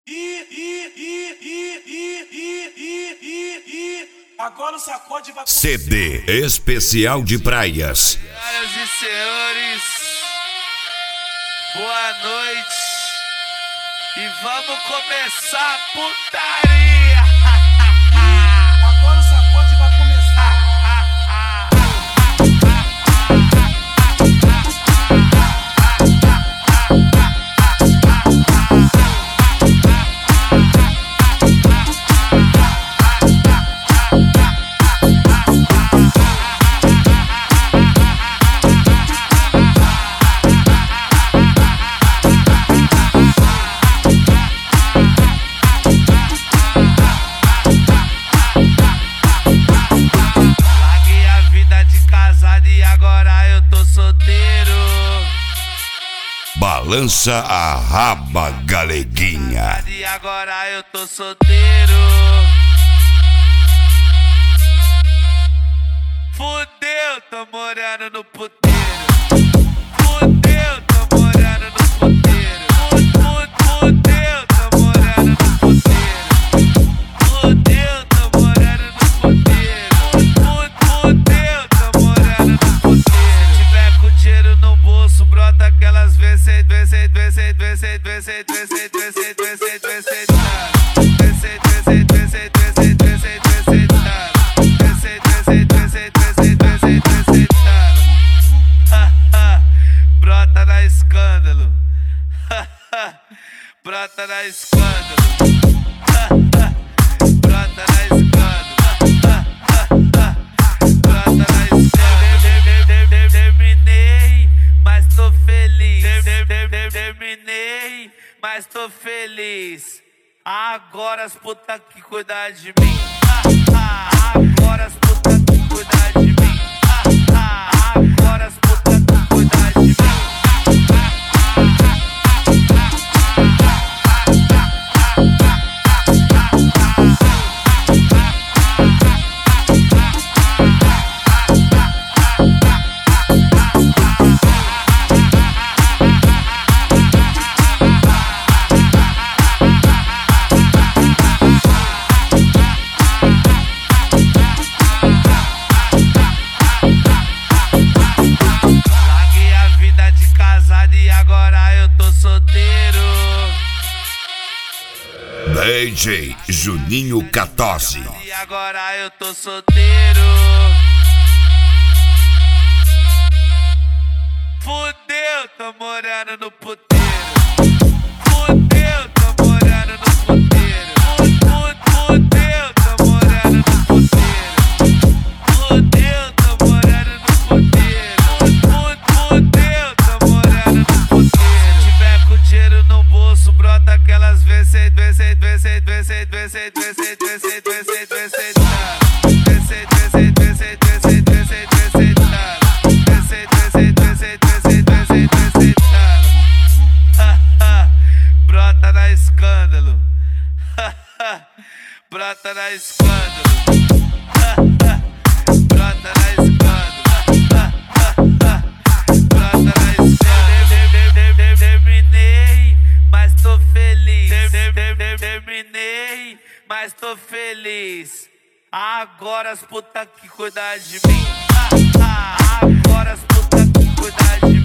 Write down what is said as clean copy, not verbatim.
Agora o sacode vai começar. CD especial de praias. Senhoras e senhores, boa noite. E vamos começar a putaria. Agora o sacode vai começar. Balança a raba, galeguinha. E agora eu tô solteiro. Fudeu, tô morando no puteiro. Fudeu, tô morando no puteiro. Fudeu, tô morando no puteiro. Fudeu, tô morando no puteiro. Fudeu, tô morando no puteiro. Se tiver com dinheiro no bolso, brota aquelas vezes. Brota na escândalo. Brota na escândalo. Brota na escândalo. Brota na escândalo. Terminei, mas tô feliz. Terminei, mas tô feliz. Agora as putas que cuidar de mim. Agora as putas que cuidar de mim. Agora as putas que cuidar de mim. DJ Juninho 14. E agora eu tô solteiro. Fudeu, tô morando no puteiro. Fudeu, tô morando no puteiro. Fudeu, tô morando no puteiro. Fudeu, tô morando no puteiro. Fudeu, tô morando no puteiro. Se tiver com dinheiro no bolso, brota aquelas vezes. Brota na escândalo. Brota na escândalo. Brota na escândalo. Brota na escândalo. Terminei, mas tô feliz. Terminei, mas tô feliz. Agora as putas que cuidar de mim. Agora as putas que cuidar de mim.